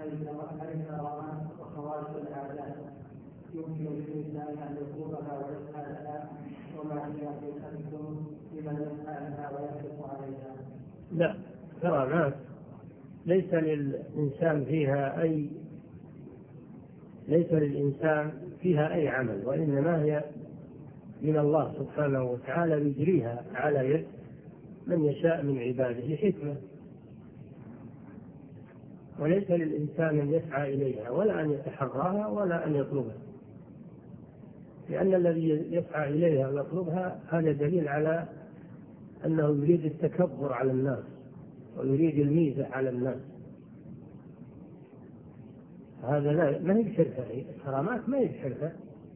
هذه الكرامات وخوارق العادات يمكن للإنسان أن يطلبها ويسألها وما هي حقيقتكم لمن يسألها ويحرص عليها؟ لا، كرامات ليس للإنسان فيها أي عمل، وإنما هي من الله سبحانه وتعالى يجريها على يد من يشاء من عباده لحكمة، وليس للإنسان أن يسعى إليها ولا أن يتحراها ولا أن يطلبها، لأن الذي يسعى إليها ويطلبها هذا دليل على أنه يريد التكبر على الناس ويريد الميزة على الناس. هذا ما هي بشرفة، الكرامات ما هي بشرفة،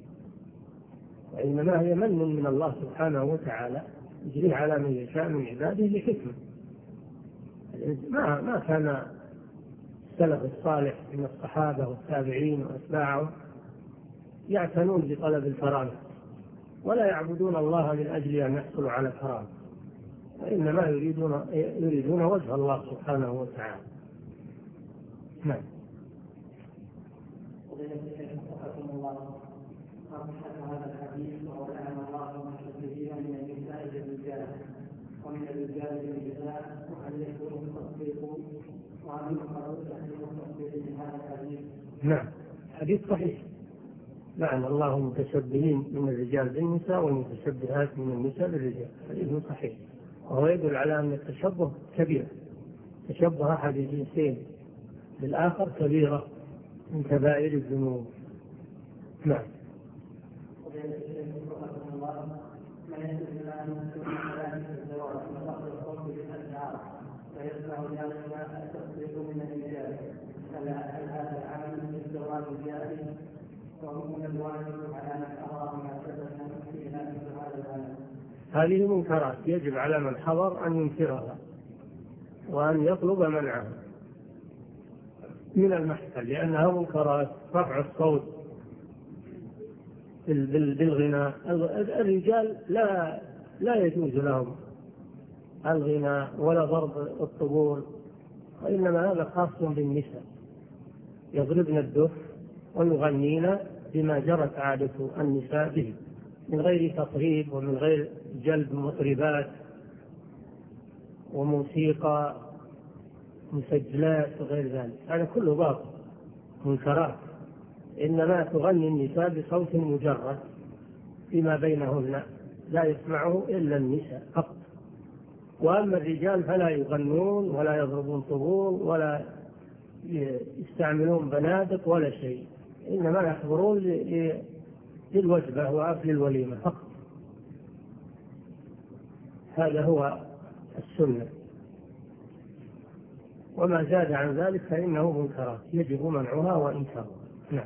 وإنما هي من من الله سبحانه وتعالى يجري على من يشاء من عباده لحكمة. ما كان السلف الصالح من الصحابة والتابعين وأتباعهم يعتنون بطلب الكرامة ولا يعبدون الله من أجل أن يحصلوا على كرامة، وإنما يريدون وجه الله سبحانه وتعالى. نعم. هذا الحديث وهو أن الله مشبهين من النساء للرجال ومن الرجال للنساء، وهل يكون التصديق وهل يقال التصديق من هذا الحديث؟ نعم، حديث صحيح. لعن الله المتشبهين من الرجال بالنساء والمتشبهات من النساء بالرجال، حديث صحيح، وهو يدل على أن التشبه كبير، تشبه أحد الجنسين بالآخر كبيرة من كبائر الذنوب. نعم. هذه منكرات يجب على من حضر أن ينكرها وأن يطلب منعها من المحفل، لأنها منكرات. رفع الصوت بالغناء، الرجال لا يجوز لهم الغناء ولا ضرب الطبول، وإنما هذا خاص بالنساء، يضربن الدف ويغنين بما جرت عادة النساء به من غير تطريب ومن غير جلب مطربات وموسيقى مسجلات وغير ذلك، هذا كله باطل منكرات. إنما تغني النساء بصوت مجرد فيما بينهن لا يسمعه إلا النساء فقط، وأما الرجال فلا يغنون ولا يضربون طبول ولا يستعملون بنادق ولا شيء، إنما يحضرون للوجبة وأكل الوليمة فقط. هذا هو السنة، وما زاد عن ذلك فإنه منكرات يجب منعها وإنكارها. نعم.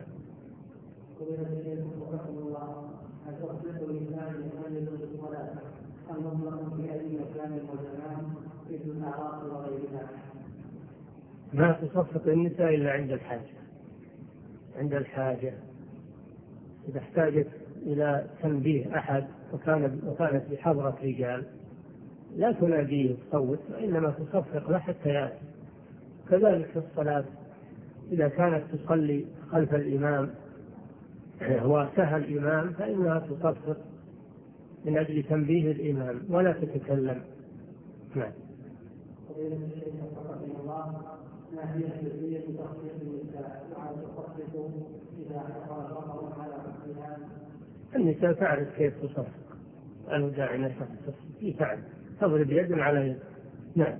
ما تصفق النساء إلا عند الحاجة، إذا احتاجت إلى تنبيه أحد وكانت بحضرة رجال لا تناديه تصوت، وإنما تصفق له حتى يأتي. كذلك في الصلاة إذا كانت تصلي خلف الإمام وسهى الإمام فإنها تصفق من أجل تنبيه الإمام ولا تتكلم. نعم. النساء تعرف كيف تصفق، أنا داعي نفسها تصفق، تعرف تضرب يد على يد. نعم.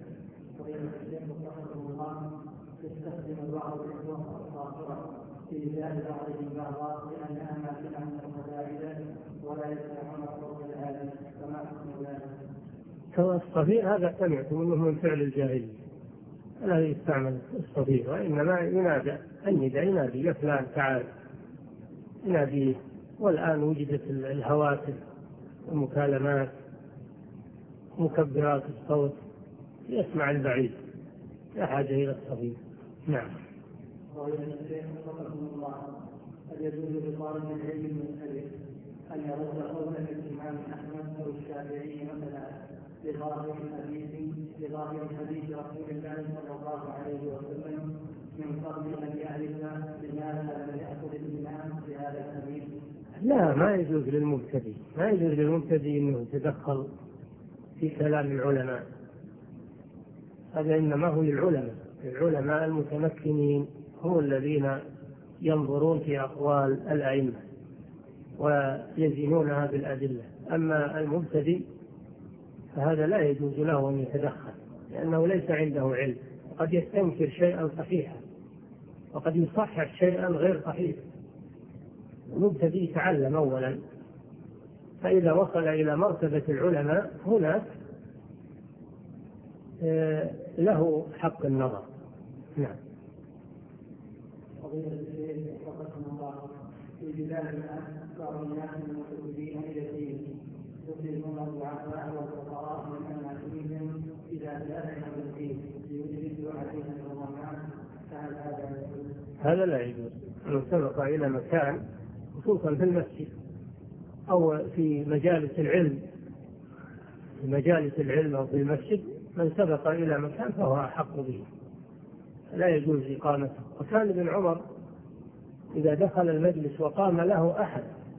يستخدم بعض الحروف الصاخرة في لسان بعضهم بعضا لأنها ماكنة متباعدة ولا يسمعون صوت الآلة، فما حكم ذلك؟ الصفير هذا سمعت منه من فعل الجاهلية، لا يستعمل الصفير، وإنما ينادى النداء، ينادي يا فلان تعال يناديه. والآن وجدت الهواتف والمكالمات مكبرات الصوت يسمع البعيد، لا حاجة إلى الصفير. نعم. هل يجوز لطالب العلم المبتدئ أن يرد قول الإمام أحمد أو الشافعي مثلا لظاهر حديث رسول الله صلى الله عليه وسلم من قبل أن علمنا لماذا لم يأخذ الإمام بهذا الحديث؟ لا، ما يجوز للمبتدئ أنه يتدخل في كلام العلماء. هذا إنما هو العلماء المتمكنين هم الذين ينظرون في أقوال الأئمة ويزينونها بالأدلة. أما المبتدئ فهذا لا يجوز له أن يتدخل، لأنه ليس عنده علم، قد يستنكر شيئا صحيحا وقد يصحح شيئا غير صحيح. المبتدئ يتعلم أولا، فإذا وصل إلى مرتبة العلماء هناك له حق النظر. نعم. فضيلة الشيخ وفقكم الله، في بلاد الآن بعض الناس المتوجهين إلى الدين يطلبون الضعفاء والفقراء من أماكنهم إذا جاءهم الدين ليجلسوا عليهم الرمضان، فهل هذا يجوز؟ هذا لا يجوز. من سبق إلى مكان خصوصا في المسجد أو في مجالس العلم أو في المسجد، من سبق إلى مكان فهو أحق به، لا يجوز إقامته. وكان ابن عمر إذا دخل المجلس وقام له أحد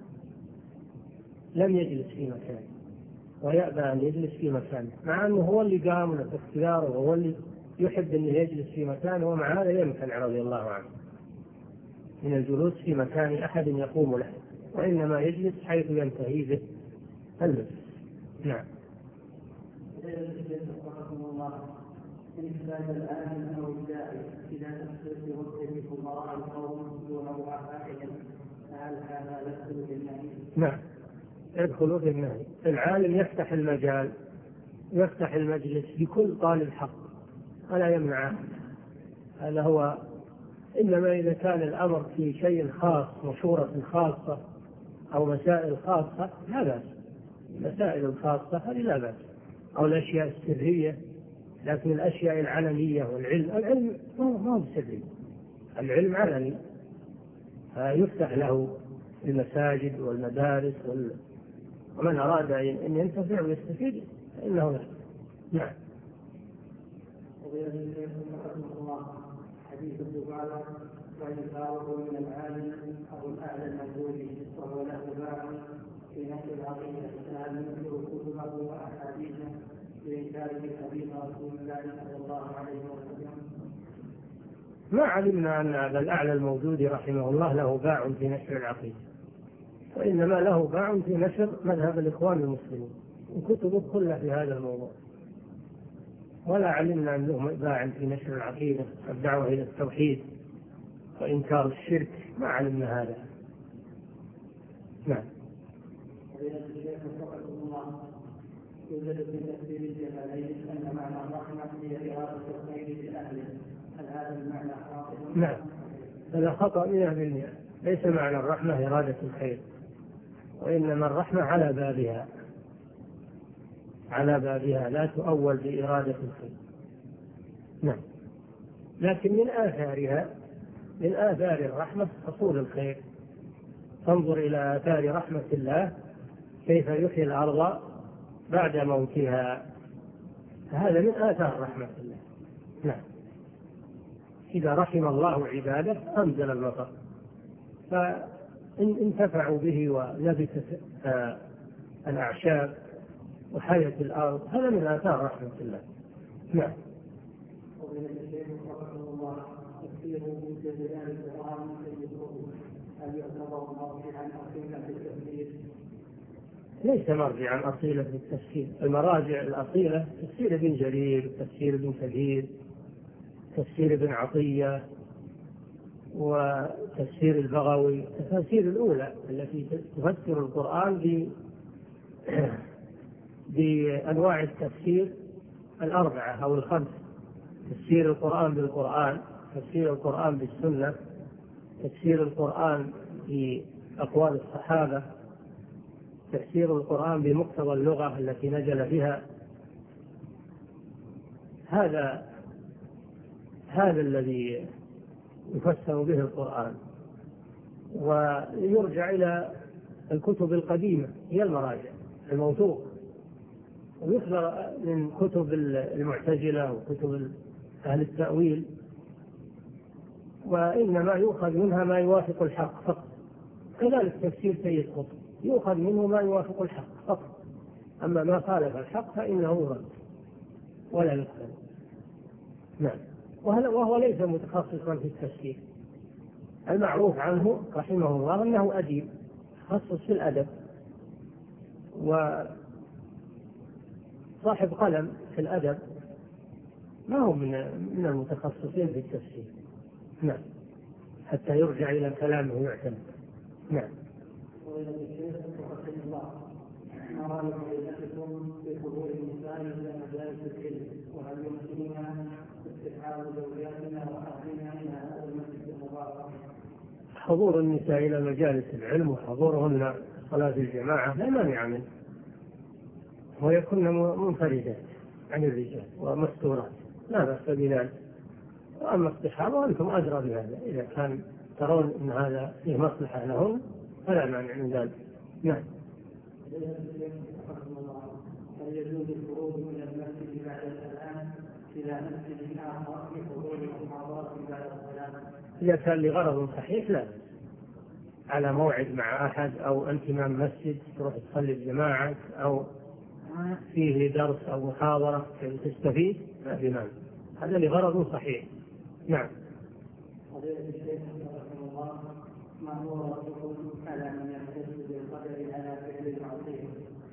لم يجلس في مكانه، ويأبى أن يجلس في مكانه، مع أنه هو اللي قام له اختياره وهو اللي يحب أن يجلس في مكانه، ومع هذا يمتنع رضي الله عنه من الجلوس في مكان أحد يقوم له، وإنما يجلس حيث ينتهي به المجلس. نعم. إنسان الآن أو الداعي إذا تحصل برتب فقراء القوم دون ضعفائهم، فهل هذا يدخل في النهي؟ نعم، يدخل في النهي. العالم يفتح المجلس لكل طالب حق ولا يمنعه، هذا هو. إنما إذا كان الأمر في شيء خاص، مشورة خاصة أو مسائل خاصة لا بأس. المسائل الخاصة هذه لا بأس، أو الأشياء السرية. لكن الأشياء العلنية العلم ما هو سري، العلم علني، يفتح له المساجد والمدارس ومن أراد أن ينتفع ويستفيد فإنه له. نعم. حديث الدعاء ويقال من العالم أو الأعلى الموجود وهو له باع في نشر العقيدة الإسلام ينشر كتبه وأحاديثه بإنكار حديث رسول الله صلى الله عليه وسلم. ما علمنا أن هذا الأعلى الموجود رحمه الله له باع في نشر العقيدة، وإنما له باع في نشر مذهب الإخوان المسلمين وكتبه كلها في هذا الموضوع، ولا علمنا أن له باع في نشر العقيدة والدعوة إلى التوحيد وإنكار الشرك، ما علمنا هذا. نعم. يوجد في تفسير الجلالين أن معنى الرحمة هي إرادة الخير لأهله، هل هذا المعنى خاطئ؟ نعم، هذا خطأ 100%. ليس معنى الرحمة إرادة الخير، وإنما الرحمة على بابها لا تؤول بإرادة الخير. نعم. لكن من آثار الرحمة حصول الخير. تنظر إلى آثار رحمة الله كيف يحيي الأرض بعد موتها، هذا من آثار رحمة الله. نعم. إذا رحم الله عباده أنزل المطر فإن انتفعوا به ونبتت الأعشاب وحياة الأرض، هذا من آثار رحمة الله. نعم. ليس مرجعا أصيلا في التفسير. المراجع الأصيلة تفسير ابن جرير، تفسير ابن كثير، تفسير ابن عطية، وتفسير البغوي، التفاسير الأولى التي تفسر القرآن بأنواع التفسير الأربعة أو الخمس: تفسير القرآن بالقرآن، تفسير القرآن بالسنة، تفسير القرآن بأقوال الصحابة، تفسير القرآن بمقتضى اللغة التي نزل بها. هذا الذي يفسر به القرآن، ويرجع إلى الكتب القديمة هي المراجع الموثوقة، ويخبر من كتب المعتزلة وكتب أهل التأويل وإنما يؤخذ منها ما يوافق الحق فقط. كذلك تفسير سيد قطب يؤخذ منه ما يوافق الحق فقط، أما ما خالف الحق فإنه يرد ولا يقبل. نعم. وهو ليس متخصصا في التفسير، المعروف عنه رحمه الله أنه أديب تخصص في الأدب وصاحب قلم في الأدب، ما هو من المتخصصين في التفسير. نعم، حتى يرجع إلى كلامه ويعتمد. نعم. ما رأي فضيلتكم في حضور النساء إلى مجالس العلم، وهل يمكننا استدعاء زوجاتنا وأهلنا إلى هذا المسجد المبارك؟ حضور النساء إلى مجالس العلم وحضورهن صلاة الجماعة لا مانع منه، ويكون منفردات عن الرجال ومستورات لا بأس بذلك. وأما الصحابة وأنتم أدرى بهذا، إذا كان ترون أن هذا فيه مصلحة لهم فلا مانع من ذلك. نعم. هل يجوز الخروج من المسجد بعد الأذان إلى مسجد آخر لحضور المحاضرات بعد الصلاة؟ إذا كان لغرض صحيح لا، على موعد مع أحد أو أنت إمام مسجد تروح تصلي الجماعة أو فيه درس أو محاضرة تستفيد ما في مانع، هذا لغرض صحيح. نعم. فضيلة الشيخ رحمه الله، ما هو ردكم على من يحتج بالقدر على فعل المعصية؟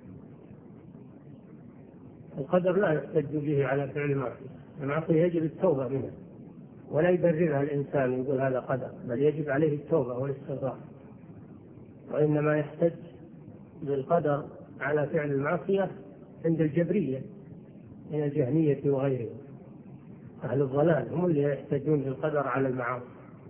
القدر لا يحتج به على فعل المعصية، المعصية يجب التوبة منها ولا يبررها الإنسان يقول هذا قدر، بل يجب عليه التوبة والاستغفار. وإنما يحتج بالقدر على فعل المعصية عند الجبرية من الجهمية وغيرهم، أهل الضلال هم اللي يحتجون بالقدر على المعاصي.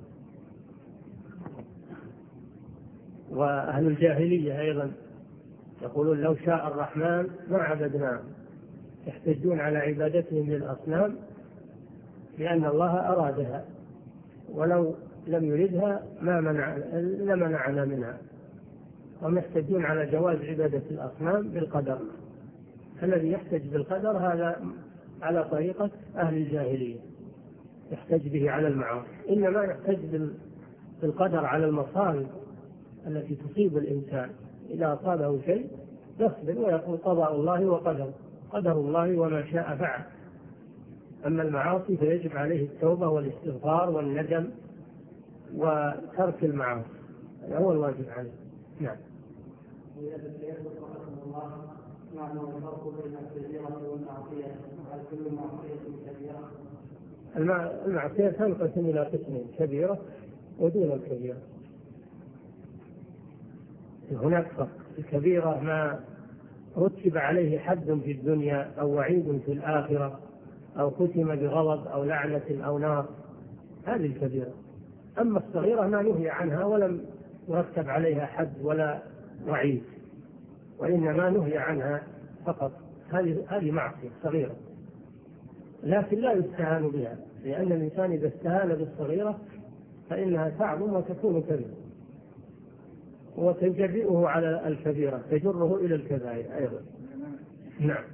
وأهل الجاهلية أيضا يقولون لو شاء الرحمن ما عبدناه، يحتجون على عبادتهم للأصنام لأن الله أرادها، ولو لم يردها لمنعنا منها. هم يحتجون على جواز عبادة الأصنام بالقدر. الذي يحتج بالقدر هذا على طريقة أهل الجاهلية، يحتج به على المعاصي. إنما يحتج بالقدر على المصائب التي تصيب الإنسان، إذا أصابه شيء يصبر ويقول قضاء الله وقدره، قدر الله وما شاء فعل. أما المعاصي فيجب عليه التوبة والاستغفار والندم وترك المعاصي، هذا هو الواجب عليه. نعم. ما هو الفرق بين الكبيرة والمعصية؟ وهل كل معصية كبيرة؟ المعصية تنقسم إلى قسمين، كبيرة ودون الكبيرة. هناك فرق، الكبيرة ما رتب عليه حد في الدنيا أو وعيد في الآخرة أو ختم بغضب أو لعنة أو نار، هذه الكبيرة. أما الصغيرة ما نهي عنها ولم يرتب عليها حد ولا وعيد، وإنما نهي عنها فقط، هذه معصية صغيرة، لكن لا يستهان بها، لأن الإنسان إذا استهان بالصغيرة فإنها تعظم وتكون كبيرة، وتجرئه على الكبيرة، تجره إلى الكبائر أيضا. نعم.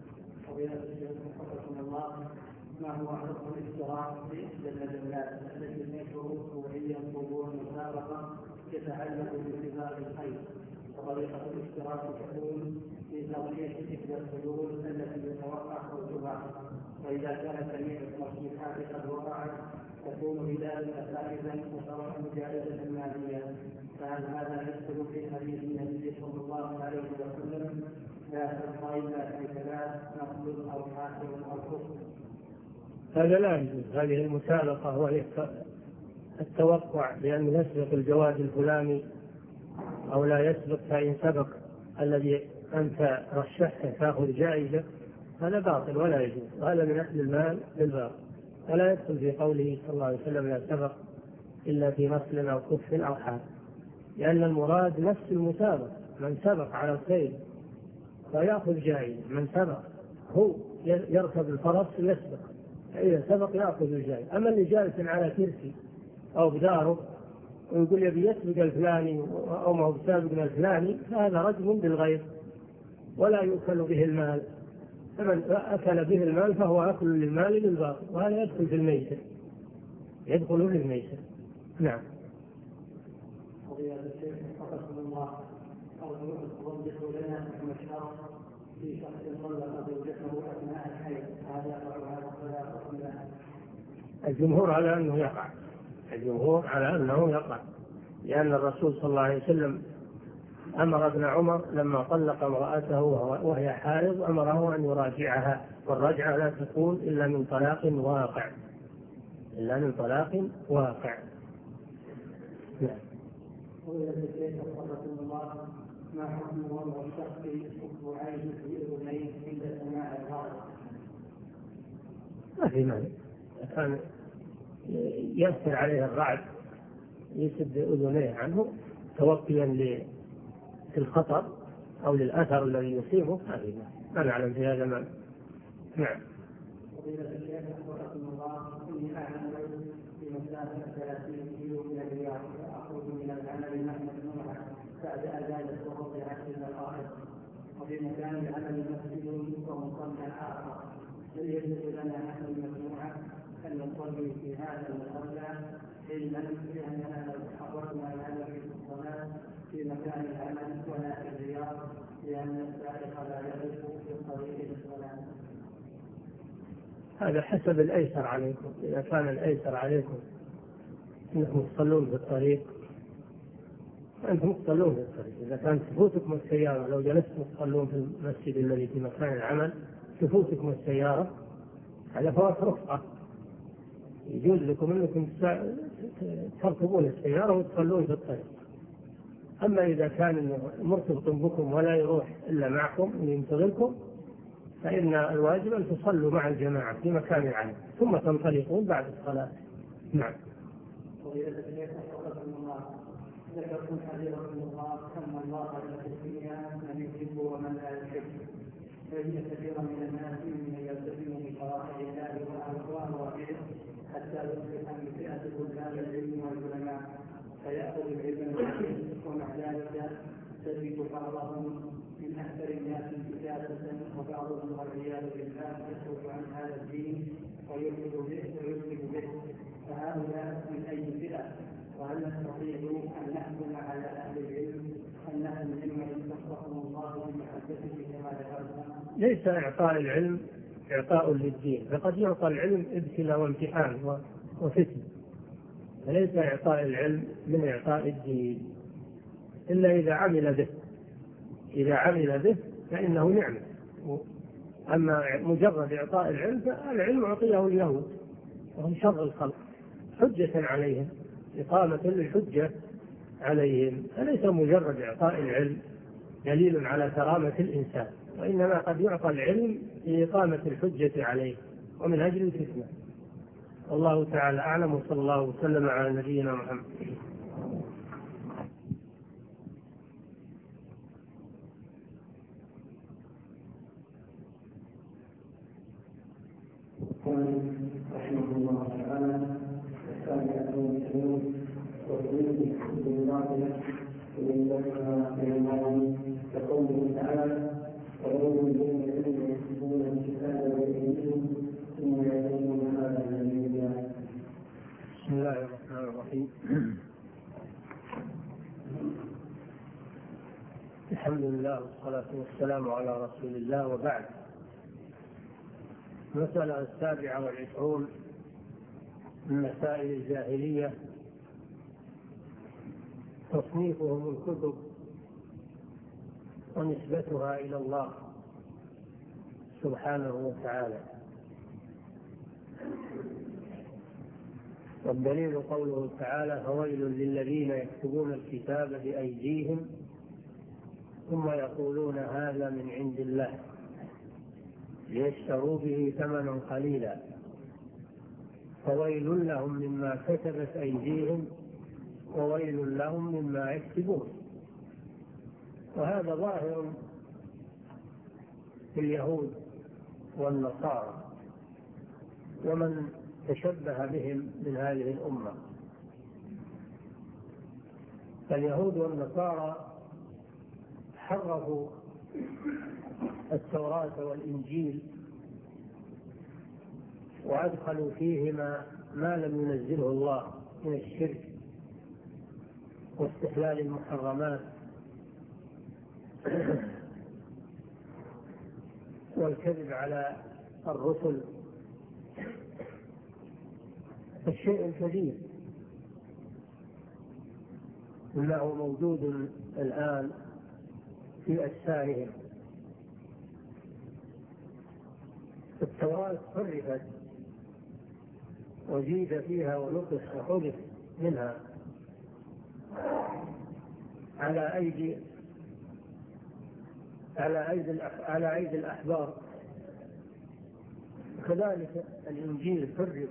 ما هو حكم الاشتراك في إحدى المجلات التي من شروطه هي حضور مسابقة يتعلق بسباق الخيل، وطريقة الاشتراك تكون في تغطية إحدى الحلول التي يتوقع حصولها، وإذا كان جميع التصريحات قد وقعت تكون بذلك فائزا وترى جائزة مالية. فهل هذا يدخل في حديث النبي صلى الله عليه وسلم لا تبقى إلا في ثلاث، نقل أو حاكم أو حكم؟ هذا لا يجوز، هذه المسابقة وهي التوقع بأن يسبق الجواد الفلاني أو لا يسبق، فإن سبق الذي أنت رشحته تأخذ جائزة، هذا باطل ولا يجوز، وهذا من أكل المال بالباطل، ولا يدخل في قوله صلى الله عليه وسلم لا سبق إلا في نصل أو كف أو حال، لأن المراد نفس المسابقة، من سبق على الخيل فيأخذ جائزة، من سبق هو يركب الفرس يسبق، فإذا سبق يأخذ الجائزة. أما اللي جالس على كرسي أو بداره ويقول يبي يسبق الفلاني أو ما هو سابق الفلاني، فهذا رجم بالغير ولا يؤكل به المال، فمن أكل به المال فهو أكل للمال بالباطل، وهذا يدخل في الميتة، يدخل في الميسر. نعم. فضيلة الشيخ وفقكم الله، أرجو أن توضحوا لنا حكم الشرع في شخص طلق زوجته أثناء الحيض، هذا يقع ولا حكم له؟ الجمهور على أنه يقع، الجمهور على أنه يقع، لأن الرسول صلى الله عليه وسلم أمر ابن عمر لما طلق امرأته وهي حائض أمره أن يراجعها، والرجعة لا تكون إلا من طلاق واقع، إلا من طلاق واقع. نعم. فضيلة الشيخ وفقكم الله، ما حكم وضع الشخص أسبوعين في أذنيه عند سماع الغائب؟ ما في مانع، كان يأثر عليه الرعد يسد أذنيه عنه توقيا للخطر أو للأثر الذي يصيبه، ما نعلم في هذا مانع. نعم. فضيلة الشيخ وفقكم الله، إني أعمل في مسافة 30 كيلو من الرياض، فأخرج من العمل نحو الجمعة بعد أذان الظهر ب10 دقائق، وفي مكان العمل مسجد ومصلى آخر، هل يجوز لنا نحن المجموعة أن نصلي في هذا المصلى، علما بأننا لو تحركنا العمل في الصلاة في مكان العمل ولا في الرياض، لأن السائق لا يقف في الطريق للصلاة؟ هذا حسب الأيسر عليكم، إذا كان الأيسر عليكم أنكم تصلون في الطريق فأنتم تصلون في الطريق. إذا كانت تفوتكم السيارة، لو جلستم تصلون في المسجد الذي في مكان العمل تفوتكم السيارة، على فوات رفقة، يجوز لكم أنكم تركبون السيارة وتصلون في الطريق. أما إذا كان مرتبط بكم ولا يروح إلا معكم ينتظركم، فإن الواجب أن تصلوا مع الجماعة في مكان العمل ثم تنطلقون بعد الصلاة. نعم. فضيلة الشيخ وفقكم الله، ذكرتم حديثكم الله أن الله لا الدنيا من يحب ومن لا يحب، فإن كثيرا من الناس من يلتزم بشرائع الله وأمره حتى يصبح من فئة طلاب العلم والعلماء، فيأخذ العلم ومع ذلك تجد بعضهم من أكثر الناس كتابة، وبعضهم والعياذ بالله يخرج عن هذا الدين ويشرك به، فهؤلاء من أي فئة؟ وهل نستطيع أن نحكم على أهل العلم أنهم ممن يخصهم الله بمحبته كما ذكرنا؟ ليس إعطاء العلم إعطاء للدين، فقد يعطى العلم ابتلاء وامتحان وفتن، فليس إعطاء العلم من إعطاء الدين إلا إذا عمل به. إذا عمل به فإنه نعمة. أما مجرد إعطاء العلم فالعلم أعطيه اليهود وهم شر الخلق حجة عليهم، إقامة للحجة عليهم، فليس مجرد إعطاء العلم دليل على كرامة الإنسان، وإنما قد يعطى العلم لإقامة الحجة عليه ومن أجل الفتنة. والله تعالى أعلم، وصلى الله وسلم على نبينا محمد. رحمه الله تعالى السابعة والعشرون وسنة الحمد لله ولله في الله كقوله تعالى ويوم الدين الذين يكتبون الكتاب بأيديهم ثم يقولون هذا من الله. بسم الله الرحمن الرحيم. الحمد لله والصلاة والسلام على رسول الله، وبعد. المسألة 27 من مسائل الجاهلية تصنيفهم الكتب ونسبتها إلى الله سبحانه وتعالى. والدليل قوله تعالى فويل للذين يكتبون الكتاب بأيديهم ثم يقولون هذا من عند الله ليشتروا به ثمنا قليلا فويل لهم مما كتبت أيديهم وويل لهم مما يكتبون. وهذا ظاهر في اليهود والنصارى ومن تشبه بهم من هذه الأمة. فاليهود والنصارى حرفوا التوراة والإنجيل وأدخلوا فيهما ما لم ينزله الله من الشرك واستحلال المحرمات والكذب على الرسل. الشيء الكبير إنه موجود الآن في أجسامهم. التوراة حرفت وزيد فيها ونقص وحذف منها على أيدي الأحبار. كذلك الإنجيل حرف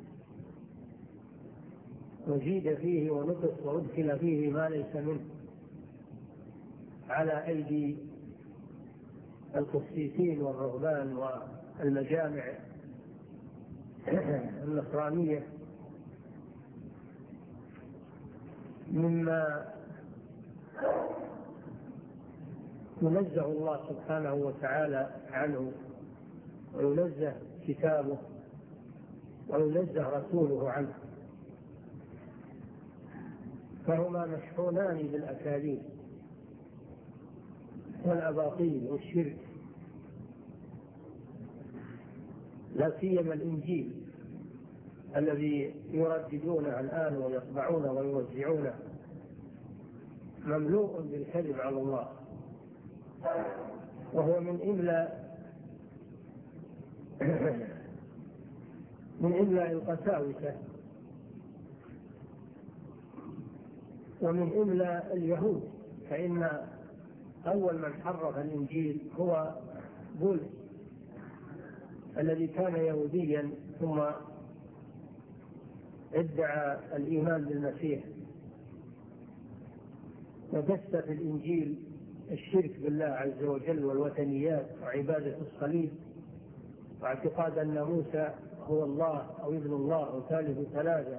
وزيد فيه ونقص وأدخل فيه ما ليس منه على أيدي القسيسين والرهبان والمجامع النصرانية، مما ينزه الله سبحانه وتعالى عنه وينزه كتابه وينزه رسوله عنه، فهما مشحونان بالأكاذيب والأباطيل والشرك، لا سيما الإنجيل الذي يرددونه الآن ويطبعونه ويوزعونه مملوء بالكذب على الله، وهو من إملاء القساوسة ومن إملاء اليهود. فإن أول من حرف الإنجيل هو بولس الذي كان يهوديا ثم ادعى الإيمان بالمسيح، ودس في الإنجيل الشرك بالله عز وجل والوثنيات وعبادة الصليب واعتقاد أن موسى هو الله أو ابن الله أو ثالث ثلاثة،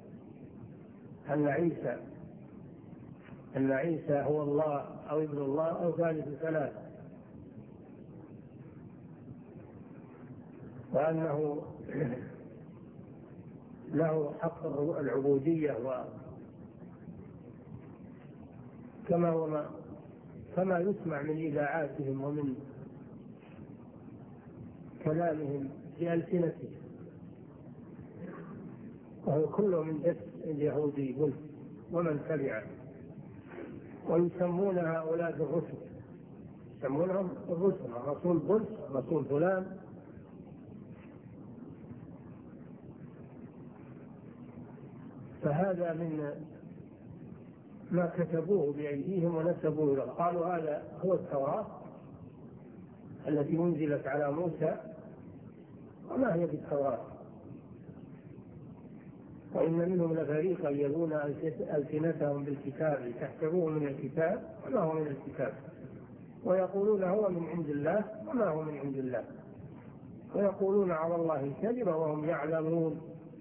أن عيسى هو الله أو ابن الله أو ثالث ثلاثة، وأنه له حق العبودية كما يسمع من إذاعاتهم ومن كلامهم بألسنتهم، وهو كله من دس اليهودي بولس ومن تبعه. ويسمون هؤلاء الرسل، يسمونهم الرسل، الرسول بولس، الرسول فلان. فهذا من ما كتبوه بأيديهم ونسبوه له، قالوا هذا هو التوراة التي أنزلت على موسى، وما هي بالتوراة، وإن منهم لفريقا يلون ألسنتهم بالكتاب تحسبوه من الكتاب وما هو من الكتاب، ويقولون هو من عند الله وما هو من عند الله، ويقولون على الله كذبا وهم يعلمون.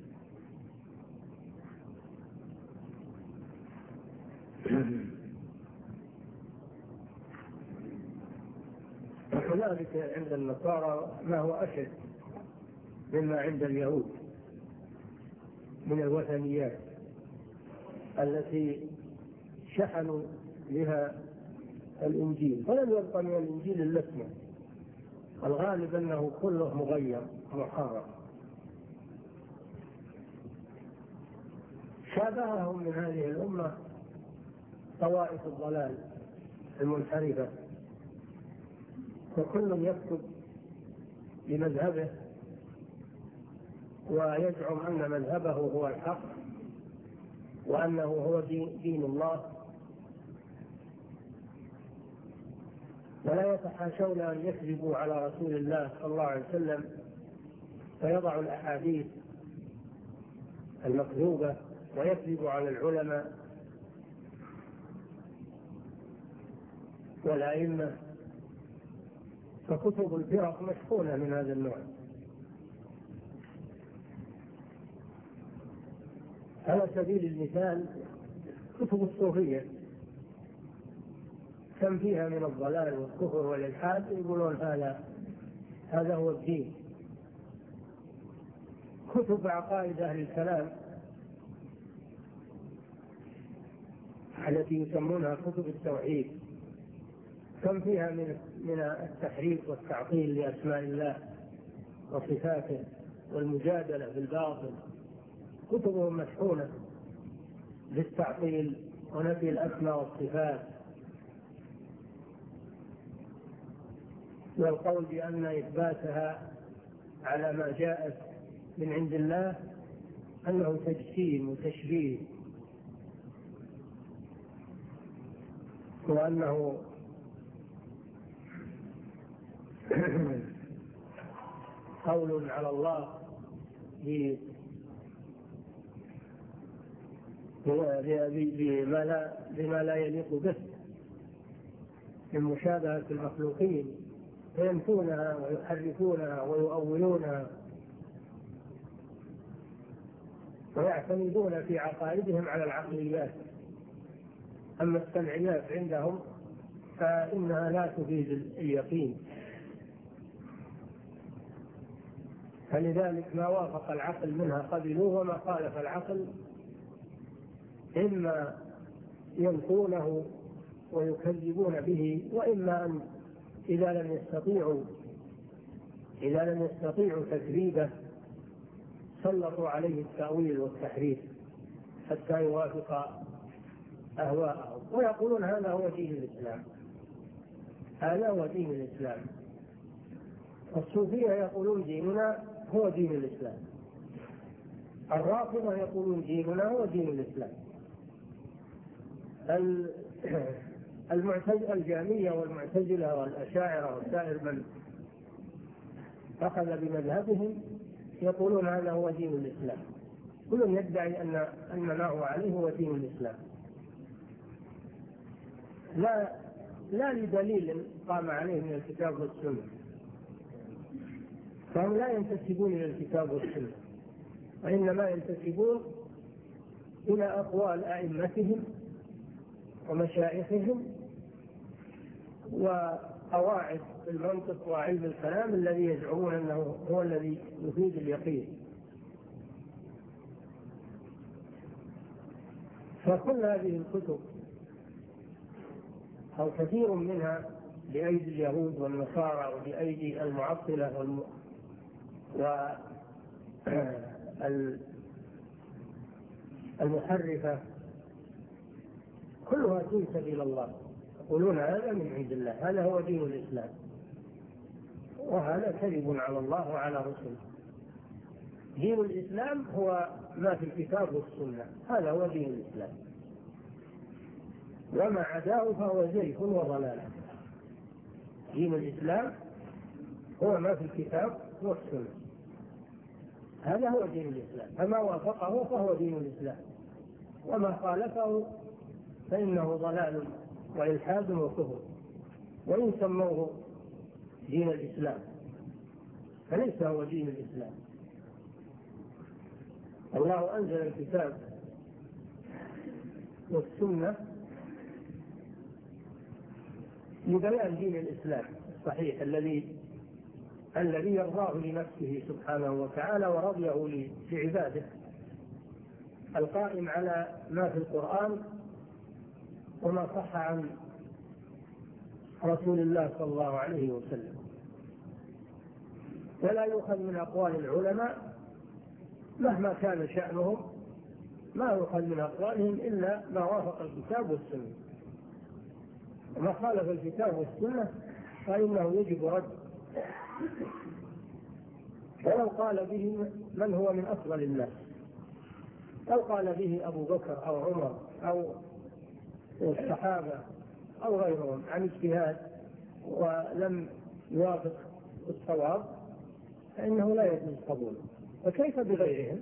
وكذلك عند النصارى ما هو أشد مما عند اليهود من الوثنيات التي شحنوا بها الإنجيل، فلم يبقى من الإنجيل إلا اسمه، الغالب أنه كله مغير محرف. شابههم من هذه الأمة طوائف الضلال المنحرفة، وكل يكتب بمذهبه ويزعم أن مذهبه هو الحق وأنه هو دين الله، ولا يتحاشون أن يكذبوا على رسول الله صلى الله عليه وسلم، فيضع الأحاديث المكذوبة ويكذب على العلماء والأئمة. فكتب الفرق مشحونة من هذا النوع. على سبيل المثال كتب الصوفية كم فيها من الضلال والكفر والإلحاد، يقولون هذا هو الدين، كتب عقائد أهل الكلام التي يسمونها كتب التوحيد كم فيها من التحريف والتعطيل لأسماء الله وصفاته والمجادلة بالباطل. كتبهم مشحونة بالتعطيل ونفي الأسماء والصفات والقول بأن إثباتها على ما جاءت من عند الله أنه تجسيم وتشبيه، وأنه قول على الله بما لا يليق به من مشابهة المخلوقين، فينفونها ويحرفونها ويؤولونها ويعتمدون في عقائدهم على العقليات. أما السمعيات عندهم فإنها لا تفيد اليقين، فلذلك ما وافق العقل منها قبلوه، وما خالف العقل إما ينفونه ويكذبون به، وإما أن إذا لم يستطيعوا تكذيبه سلطوا عليه التأويل والتحريف حتى يوافق أهواءهم، ويقولون هذا هو دين الإسلام، هذا هو دين الإسلام. الصوفية يقولون ديننا هو دين الإسلام، الرافضة يقولون ديننا هو دين الإسلام، الجهمية والمعتزلة والأشاعرة وسائر من أخذ بمذهبهم يقولون هذا هو دين الإسلام. كل يدعي أن ما هو عليه هو دين الإسلام، لا لدليل قام عليه من الكتاب والسنة، فهم لا ينتسبون إلى الكتاب والسنة، وإنما ينتسبون إلى أقوال أئمتهم ومشايخهم وقواعد المنطق وعلم الكلام الذي يزعمون أنه هو الذي يفيد اليقين. فكل هذه الكتب أو كثير منها بأيدي اليهود والنصارى وبأيدي المعطلة والمحرفة كلها تنسب إلى الله، يقولون هذا من عند الله، هذا هو دين الإسلام، وهذا كذب على الله وعلى رسوله. دين الإسلام هو ما في الكتاب والسنة، هذا هو دين الإسلام، وما عداه فهو زيف وضلال. دين الإسلام هو ما في الكتاب والسنة، هذا هو دين الإسلام، فما وافقه فهو دين الإسلام، وما خالفه فإنه ضلال وإلحاد وكفر، وإن سموه دين الإسلام فليس هو دين الإسلام. الله أنزل الكتاب والسنة لبيان دين الإسلام الصحيح الذي يرضاه لنفسه سبحانه وتعالى ورضيه لعباده، القائم على ما في القرآن وما صح عن رسول الله صلى الله عليه وسلم، ولا يؤخذ من أقوال العلماء مهما كان شأنهم، ما يؤخذ من أقوالهم إلا ما وافق الكتاب والسنة، وما خالف الكتاب والسنة فإنه يجب رد، ولو قال به من هو من أفضل الناس، لو قال به أبو بكر أو عمر أو الصحابة أو غيرهم عن اجتهاد ولم يوافق الصواب فإنه لا يجوز قبوله، وكيف بغيرهم؟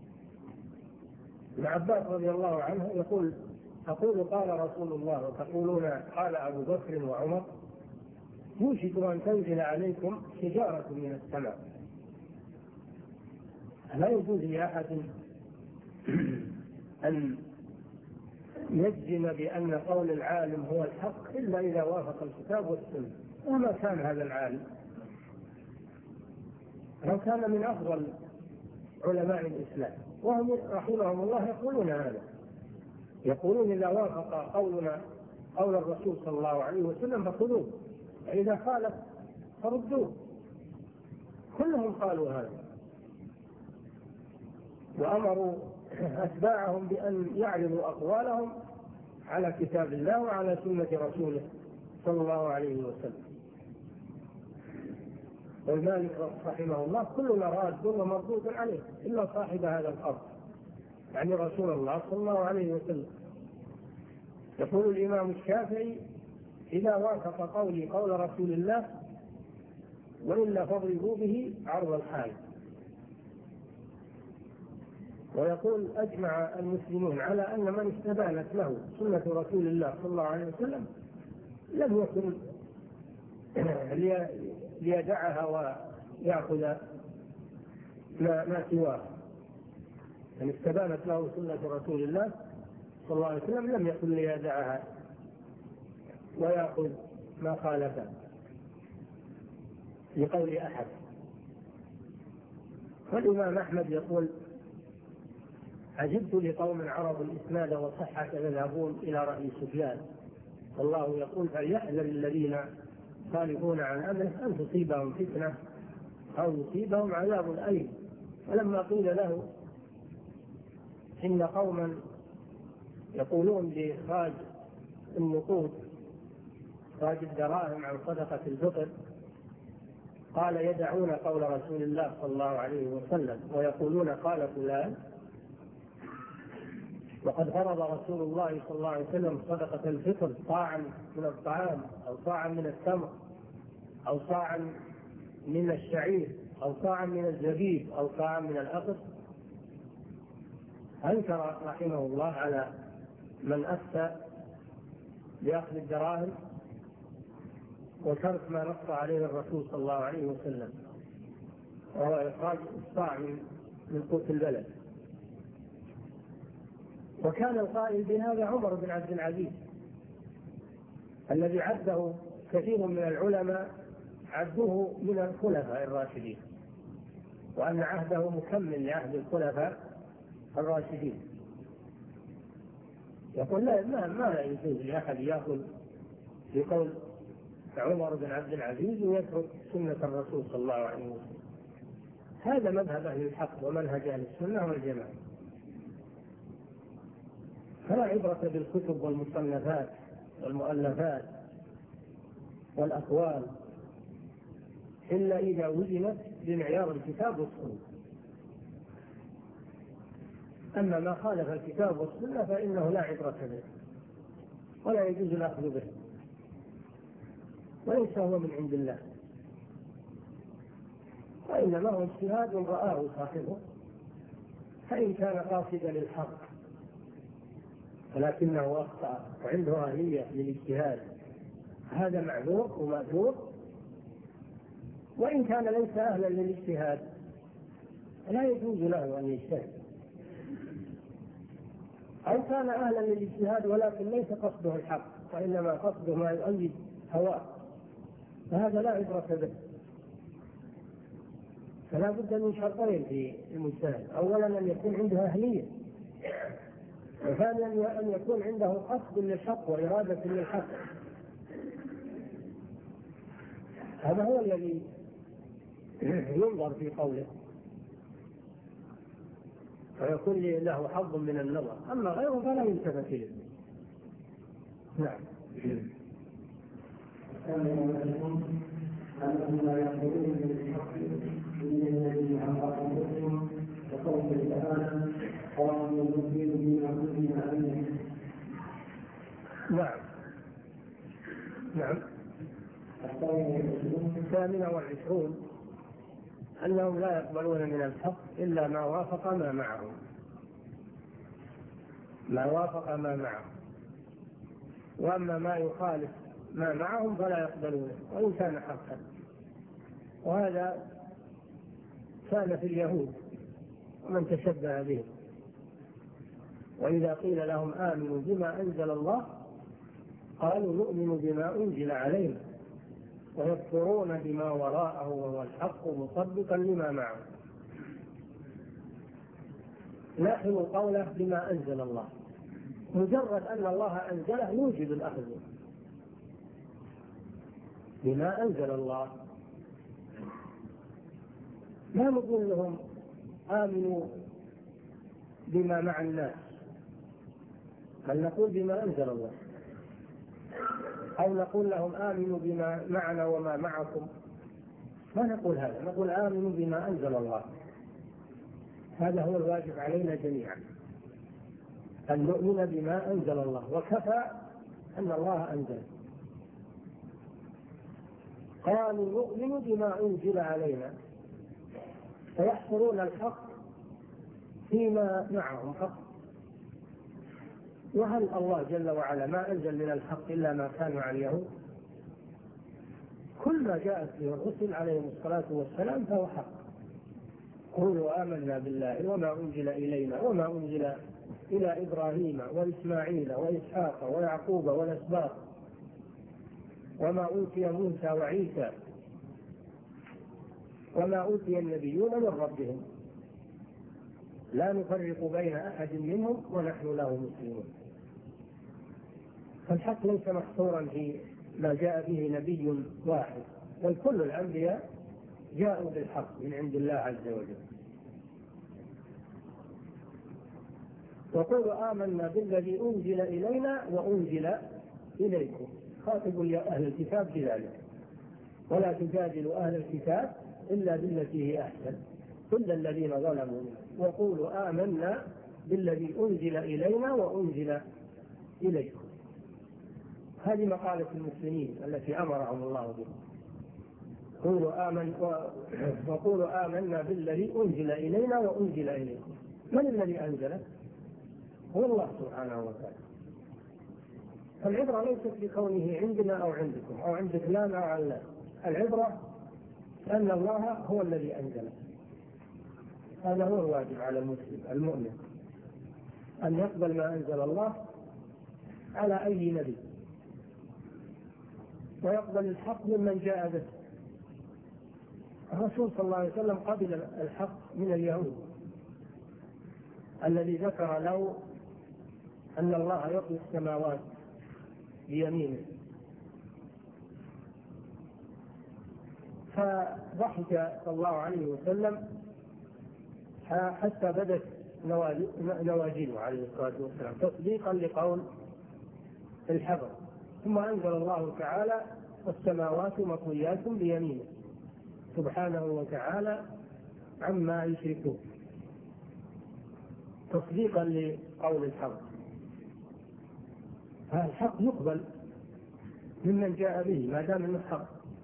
ابن عباس رضي الله عنه يقول: أقول قال رسول الله وتقولون قال أبو بكر وعمر، يوشك أن تنزل عليكم حجارة من السماء. لا يجوز لأحد أن يجزم بأن قول العالم هو الحق إلا إذا وافق الكتاب والسنة، وما كان هذا العالم، لو كان من أفضل علماء الإسلام، وهم رحمهم الله يقولون هذا، يقولون إذا وافق قولنا قول الرسول صلى الله عليه وسلم فخذوه، فإذا خالف فردوه. كلهم قالوا هذا، وأمروا أتباعهم بأن يعرضوا أقوالهم على كتاب الله وعلى سنة رسوله صلى الله عليه وسلم. والمالك رحمه الله كلنا راد ومردود عليه إلا صاحب هذا القبر، يعني رسول الله صلى الله عليه وسلم. يقول الإمام الشافعي: إذا وافق قولي قول رسول الله وإلا فاضربوا به عرض الحائط. ويقول: أجمع المسلمون على أن من استبانت له سنة رسول الله صلى الله عليه وسلم لم يكن ليدعها ويأخذ ما سواه. من استبانت له سنة رسول الله صلى الله عليه وسلم لم يكن ليدعها ويأخذ ما خالفه لقول أحد. والإمام أحمد يقول: عجبت لقوم عرضوا الإسناد وصحة يذهبون إلى رأي سفيان، والله يقول: فليحذر الذين خالفون عن أمره أن تصيبهم فتنة أو يصيبهم عذاب أليم. ولما قيل له إن قوما يقولون بإخراج النقود، إخراج الدراهم عن صدقة الفطر، قال: يدعون قول رسول الله صلى الله عليه وسلم ويقولون قال فلان، وقد فرض رسول الله صلى الله عليه وسلم صدقة الفطر صاعا من الطعام أو صاعا من التمر أو صاعا من الشعير أو صاعا من الزبيب أو صاعا من الأقط. أنكر رحمه الله على من أفتى بأخذ الدراهم وترك ما نص عليه الرسول صلى الله عليه وسلم، وهو إخراج الصاع من قوت البلد. وكان القائل بهذا عمر بن عبد العزيز الذي عده كثير من العلماء عدوه من الخلفاء الراشدين، وأن عهده مكمل لعهد الخلفاء الراشدين. يقول: لا يجوز لأحد يأخذ بقول عمر بن عبد العزيز ويترك سنة الرسول صلى الله عليه وسلم. هذا مذهب أهل الحق ومنهج أهل السنة والجماعة. فلا عبرة بالكتب والمصنفات والمؤلفات والأقوال إلا إذا وزنت بمعيار الكتاب والسنة. أما ما خالف الكتاب والسنة فإنه لا عبرة به ولا يجوز الأخذ به، وليس هو من عند الله، وإنما هو اجتهاد رآه صاحبه، فإن كان قاصدا للحق ولكنه أخطأ وعنده أهلية للاجتهاد هذا معذور ومأجور. وإن كان ليس أهلا للاجتهاد لا يجوز له أن يجتهد، أو كان أهلا للاجتهاد ولكن ليس قصده الحق وإنما قصده ما يؤيد هواه، فهذا لا عبرة به. فلا بد من شرطين في المجتهد: أولا أن يكون عنده أهلية، وثانيا أن يكون عنده قصد للحق وإرادة للحق. هذا هو الذي ينظر في قوله ويكون له حظ من النظر، أما غيره فلا يلتفت إليه. نعم. أنهم لا يقولون بالحق من الذين أنفقهم وقوله تعالى: قالوا نؤمن بما أنزل علينا. نعم. نعم. 28 أنهم لا يقبلون من الحق إلا ما وافق ما معهم، ما وافق ما معهم، وأما ما يخالف ما معهم فلا يقبلونه وإن كان حقا. وهذا كان في اليهود ومن تشبه بهم، وإذا قيل لهم آمنوا بما أنزل الله قالوا نؤمن بما أنزل علينا ويكفرون بما وراءه وهو الحق مصدقا لما معه. ناحل قوله بما أنزل الله، مجرد أن الله أنزله يوجب الأخذ بما أنزل الله. ما نقول لهم آمنوا بما مع الناس، بل نقول بما أنزل الله، أو نقول لهم آمنوا بما معنا وما معكم، ما نقول هذا، نقول آمنوا بما أنزل الله. هذا هو الواجب علينا جميعا، أن نؤمن بما أنزل الله، وكفى أن الله أنزل. قالوا نؤمن بما أنزل علينا، فيحصرون الحق فيما معهم حق. وهل الله جل وعلا ما أنزل من الحق إلا ما كانوا عليه؟ كل ما جاءت به الرسل عليهم الصلاة والسلام فهو حق. قولوا آمنا بالله وما أنزل إلينا وما أنزل إلى إبراهيم وإسماعيل وإسحاق ويعقوب والأسباط وما أوتي موسى وعيسى وما أوتي النبيون من ربهم لا نفرق بين أحد منهم ونحن له مسلمون. فالحق ليس محصورا في ما جاء به نبي واحد، بل كل الأنبياء جاءوا بالحق من عند الله عز وجل. وقولوا آمنا بالذي أنزل إلينا وأنزل إليكم، خاطب أهل الكتاب بذلك، ولا تجادلوا أهل الكتاب إلا بالتي هي أحسن إلا الذين ظلموا. وقولوا آمنا بالذي أنزل إلينا وأنزل إليكم. هذه مقالة المسلمين التي أمرهم الله بها. وقولوا آمنا بالذي أنزل إلينا وأنزل إليكم. من الذي أنزله؟ هو الله سبحانه وتعالى. العبرة ليست بكونه عندنا أو عندكم أو عند فلان أو علان، العبرة أن الله هو الذي أنزله. هذا هو الواجب على المسلم المؤمن، أن يقبل ما أنزل الله على أي نبي، ويقبل الحق ممن جاء به. الرسول صلى الله عليه وسلم قبل الحق من اليهود الذي ذكر له أن الله يطوي السماوات بيمينه، فضحك صلى الله عليه وسلم حتى بدت نواجذه عليه الصلاة والسلام تصديقا لقول الحبر. ثم أنزل الله تعالى والسماوات مطويات بيمينه سبحانه وتعالى عما يشركون، تصديقا لقول الحق. هذا الحق يقبل ممن جاء به ما دام انه حق.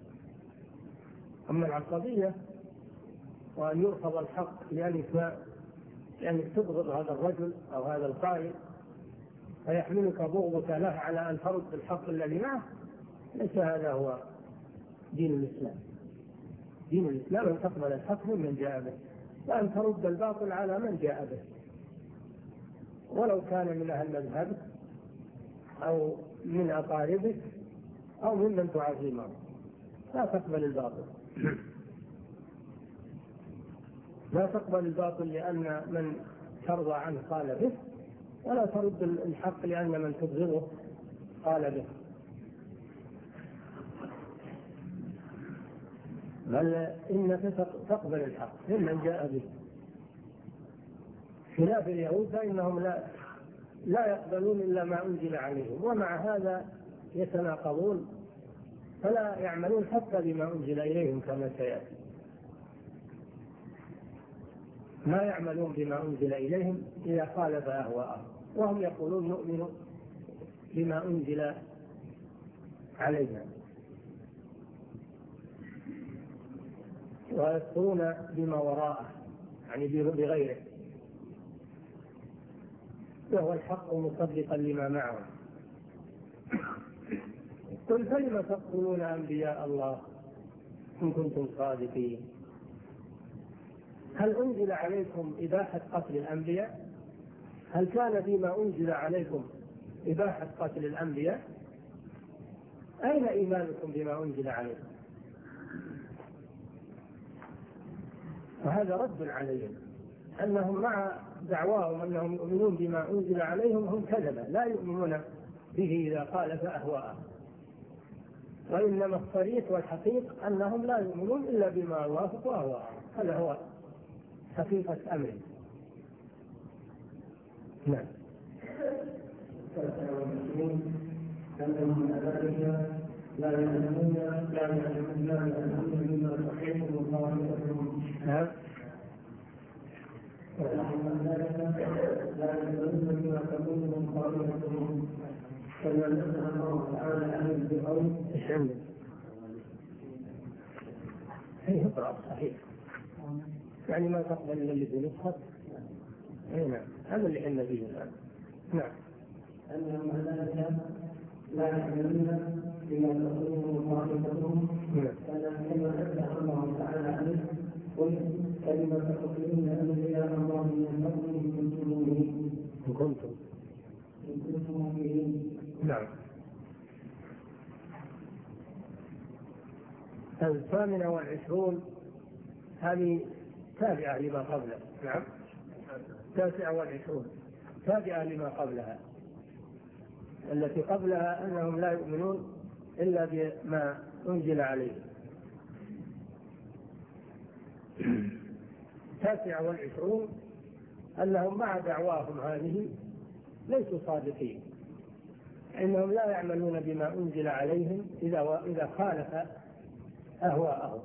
اما العصبيه وان يرفض الحق يعني تبغض هذا الرجل او هذا القائل فيحملك بغضك له على ان ترد الحق الذي معه، ليس هذا هو دين الاسلام. دين الاسلام ان تقبل الحق ممن جاء به، وان ترد الباطل على من جاء به، ولو كان من اهل مذهبك أو من أقاربك أو ممن تعظمه، لا تقبل الباطل. لا تقبل الباطل لأن من ترضى عنه قال به، ولا ترد الحق لأن من تبغضه قال به. بل إنك تقبل الحق ممن جاء به، خلاف اليهود فإنهم لا يقبلون إلا ما أنزل عليهم، ومع هذا يتناقضون فلا يعملون حتى بما أنزل إليهم كما سيأتي. ما يعملون بما أنزل إليهم إذا خالف أهواءهم، وهم يقولون نؤمن بما أنزل علينا، ويكفرون بما وراءه يعني بغيره، وهو الحق مصدقا لما معه. قل فلم تقتلون أنبياء الله إن كنتم صادقين؟ هل أنزل عليكم إباحة قتل الأنبياء؟ هل كان فيما أنزل عليكم إباحة قتل الأنبياء؟ أين إيمانكم بما أنزل عليكم؟ وهذا رد عليهم أنهم دعواهم أنهم يؤمنون بما أنزل عليهم هم كذبة، لا يؤمنون به إذا خالف أهواءهم، وإنما الصريح والحقيق أنهم لا يؤمنون إلا بما يوافق أهواءهم. هذا هو حقيقة أمره. نعم. أنهم ذلك لا يعلمون بما صحيح مخالفتهم. لا يعلمون بما تكون مخالفتهم، كما نزل الله تعالى عنه بقول اقرأ صحيح، يعني ما تقبل إلا اللي بنسخة. نعم، هذا اللي حنا فيه الآن. نعم. أنهم ذلك لا يعلمون بما تكون مخالفتهم، كما نزل الله تعالى عنه كلمة تقولون أنبياء الله من قبل إن كنتم مؤمنين. نعم. 28 هذه تابعة لما قبلها. نعم. 29 تابعة لما قبلها. التي قبلها أنهم لا يؤمنون إلا بما أنزل عليه. 29 أنهم مع دعواهم هذه ليسوا صادقين، إنهم لا يعملون بما أنزل عليهم إذا خالف أهواءهم،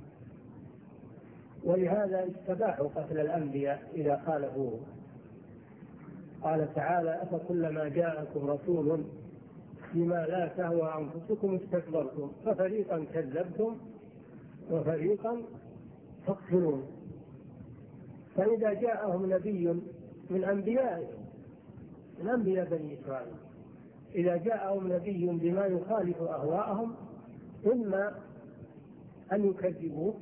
ولهذا استباحوا قتل الأنبياء إذا خالفوه. قال تعالى: أفكلما جاءكم رسول بما لا تهوى أنفسكم استكبرتم ففريقا كذبتم وفريقا تقتلون. فإذا جاءهم نبي من أنبياء بني إسرائيل، إذا جاءهم نبي بما يخالف أهواءهم إما أن يكذبوه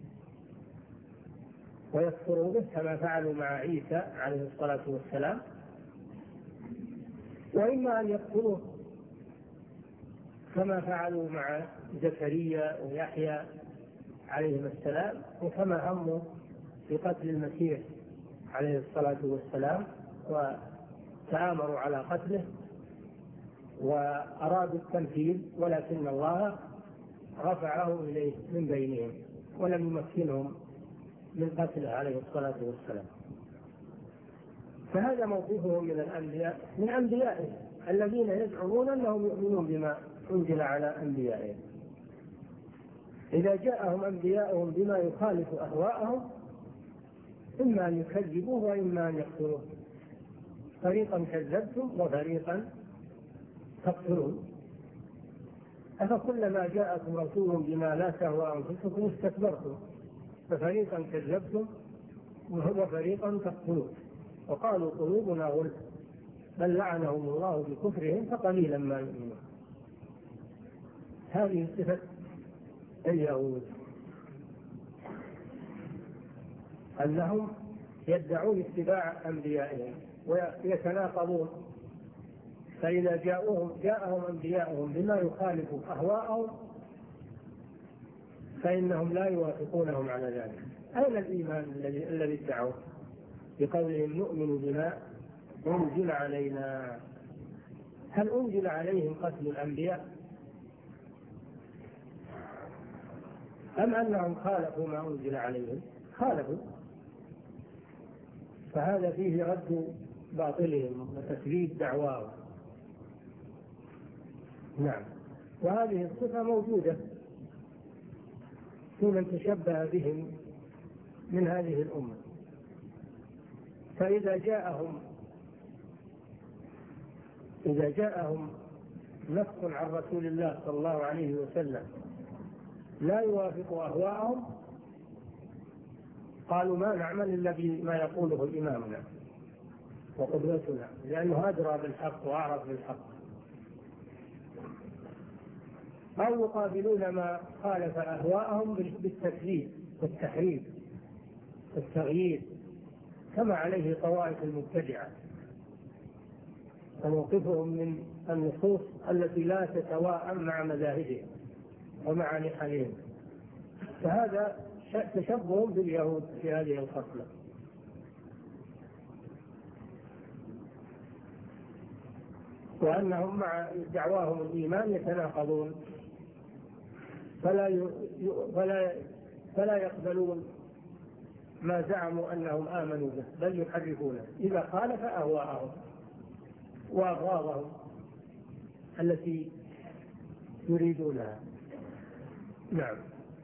ويكفروا به كما فعلوا مع عيسى عليه الصلاة والسلام، وإما أن يقتلوه كما فعلوا مع زكريا ويحيى عليهم السلام، وكما هموا بقتل المسيح عليه الصلاة والسلام وتآمروا على قتله وأرادوا التمثيل، ولكن الله رفعه إليه من بينهم ولم يمكنهم من قتله عليه الصلاة والسلام. فهذا موقفهم من الأنبياء، من أنبيائهم الذين يزعمون أنهم يؤمنون بما أنزل على أنبيائهم. إذا جاءهم أنبياءهم بما يخالف أهواءهم إما أن يكذبوه وإما أن يقتلوه، فريقا كذبتم وفريقا تقتلون. أفكلما جاءكم رسول بما لا تهوى أنفسكم استكبرتم ففريقا كذبتم وفريقا تقتلون وقالوا قلوبنا غلف بل لعنهم الله بكفرهم فقليلا ما يؤمنون. هذه صفة اليهود، أنهم يدعون اتباع أنبيائهم ويتناقضون، فإذا جاءهم أنبياءهم بما يخالف أهواءهم فإنهم لا يوافقونهم على ذلك. أين الإيمان الذي ادعوه بقولهم نؤمن بما أنزل علينا؟ هل أنزل عليهم قتل الأنبياء أم أنهم خالفوا ما أنزل عليهم؟ خالفوا، فهذا فيه رد باطلهم وتكذيب دعواهم. نعم. وهذه الصفة موجودة في من تشبه بهم من هذه الأمة. فإذا جاءهم نص عن رسول الله صلى الله عليه وسلم لا يوافق أهواءهم قالوا ما نعمل إلا بما يقوله إمامنا وقدوتنا، لأنه أدرى بالحق وأعرف بالحق. أو يقابلون ما خالف أهواءهم بالتكذيب والتحريف والتغيير كما عليه طوائف المبتدعة، وموقفهم من النصوص التي لا تتواءم مع مذاهبهم ومع نحلهم. فهذا تشبه باليهود في هذه الخصلة. وأنهم مع دعواهم الإيمان يتناقضون، فلا يقبلون ما زعموا أنهم آمنوا به، بل يحرفونه إذا خالف أهواءهم وأغراضهم التي يريدونها. نعم.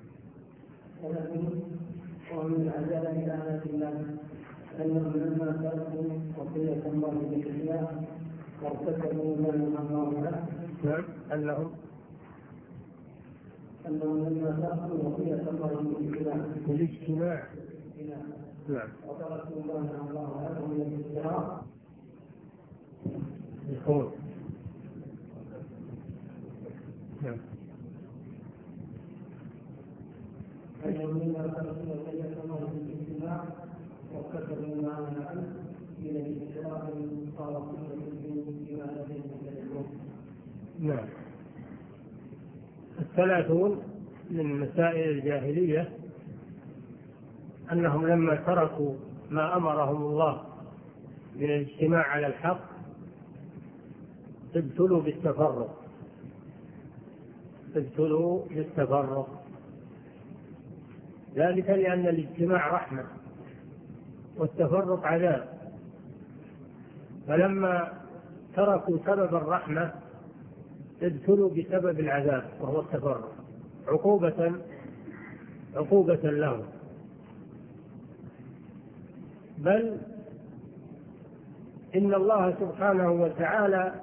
ومن عذاب آيات الله أنهم لما تركوا وصية الله بالإسلام وارتكبوا ما نهى الله عنه. نعم. أنهم لما تركوا وصية الله بالإسلام الاجتماع. نعم. وتركوا ما نهى الله عنه من الافتراء الخوف. نعم. أنهم لما تركوا وصية الله بالإسلام وارتكبوا ما نهى عنه من الافتراء قال كل مسلم بما لديه يكذبون. نعم. 30 من مسائل الجاهلية أنهم لما تركوا ما أمرهم الله من الاجتماع على الحق ابتلوا بالتفرق، ذلك لأن الاجتماع رحمة والتفرق عذاب، فلما تركوا سبب الرحمة ابتلوا بسبب العذاب وهو التفرق عقوبة لهم. بل إن الله سبحانه وتعالى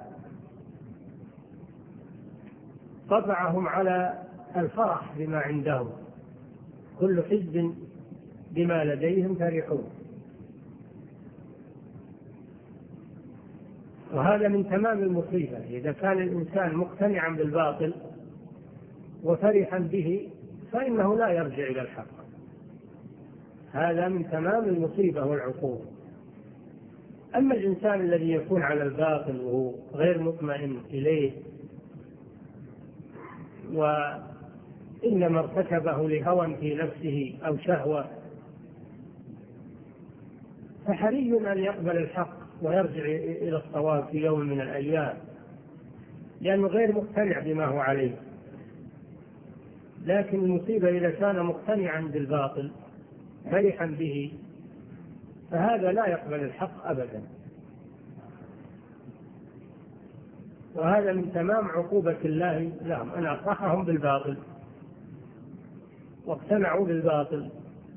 طبعهم على الفرح بما عندهم، كل حزب بما لديهم فرحون، وهذا من تمام المصيبة. إذا كان الإنسان مقتنعا بالباطل وفرحا به فإنه لا يرجع إلى الحق، هذا من تمام المصيبة والعقوبة. أما الإنسان الذي يكون على الباطل وهو غير مطمئن إليه وإنما ارتكبه لهوى في نفسه أو شهوة، فحري أن يقبل الحق ويرجع إلى الصواب في يوم من الأيام، لأنه غير مقتنع بما هو عليه. لكن المصيبة إذا كان مقتنعا بالباطل فرحا به فهذا لا يقبل الحق أبدا، وهذا من تمام عقوبة الله لهم أن أصحهم بالباطل واقتنعوا بالباطل.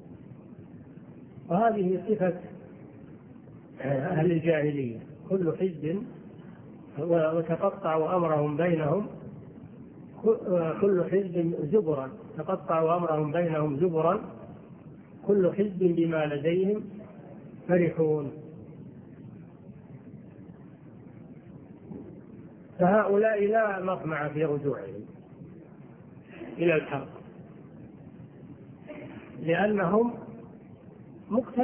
وهذه صفة أهل الجاهلية، كل حزب وتقطعوا أمرهم بينهم، كل حزب زبرا، تقطعوا أمرهم بينهم زبرا، كل حزب بما لديهم فرحون. فهؤلاء لا مطمع في رجوعهم إلى الحق، لأنهم مقتنعون